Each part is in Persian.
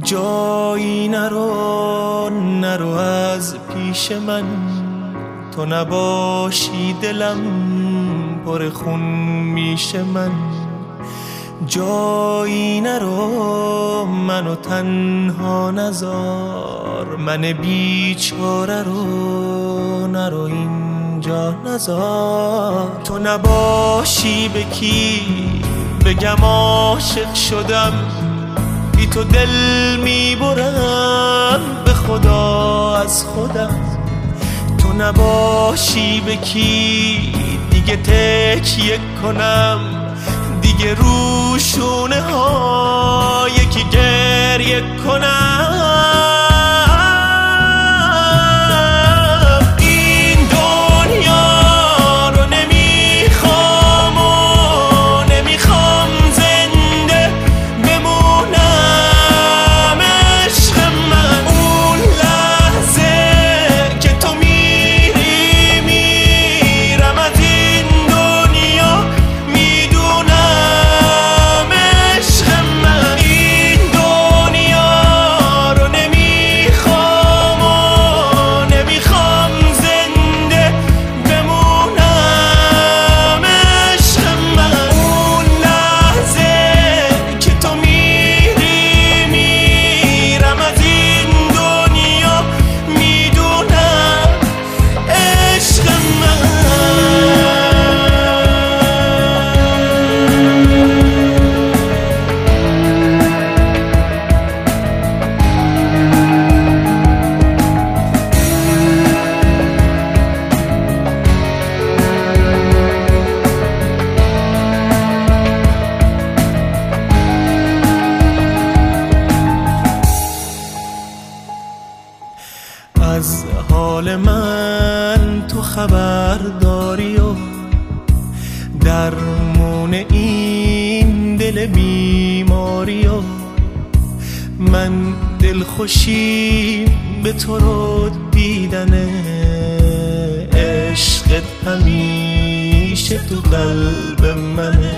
جایی نرو از پیش من، تو نباشی دلم پر خون میشه من. جایی نرو منو تنها نذار، من بیچاره رو نرو اینجا نذار. تو نباشی به کی بگم عاشق شدم، بی تو دل میبرم به خدا از خودم. تو نباشی به کی دیگه تکیه کنم، دیگه رو شونه ها یکی گریه کنم. این دنیا رو نمیخوام و نمیخوام زنده بمونم عشق من. اون لحظه که تو میری میرم از این دنیا، میدونم عشق من. این دنیا رو نمیخوام و نمیخوام زنده بمونم عشق من. اون لحظه که تو میری میرم از این دنیا، میدونم عشق من. از حال من تو خبر داری و درمون این دل بیماری و من دلخوشیم به تو رو دیدنه. عشقت همیشه تو قلب منه.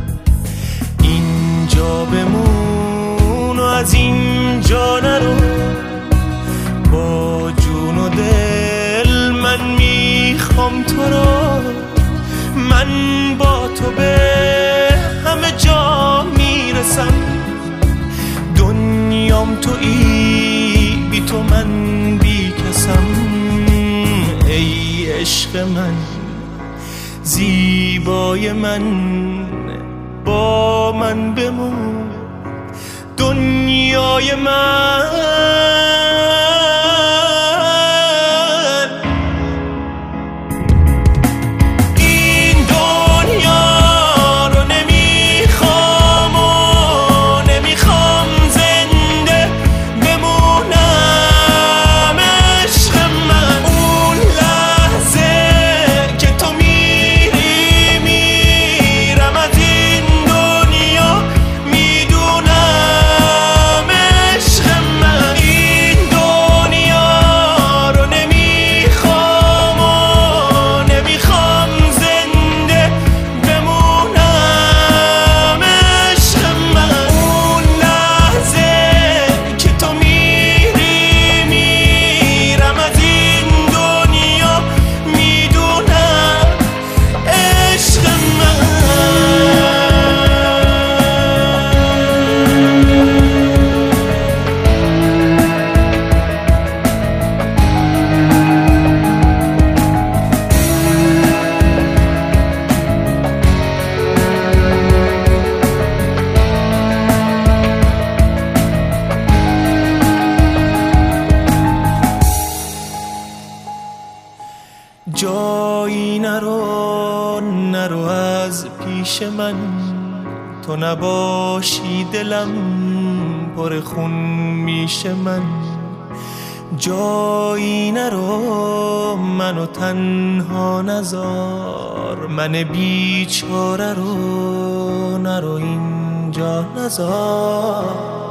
اینجا بمون و از اینجا نرو، با جون و دل من میخوام تو رو. من با تو به همه جا میرسم، دنیام تویی بی تو من بی کسم. ای عشق من زیبای من، با من بمون دنیای من. جایی نرو از پیش من، تو نباشی دلم پر خون میشه من. جایی نرو منو تنها نذار، من بیچاره رو نرو اینجا نذار.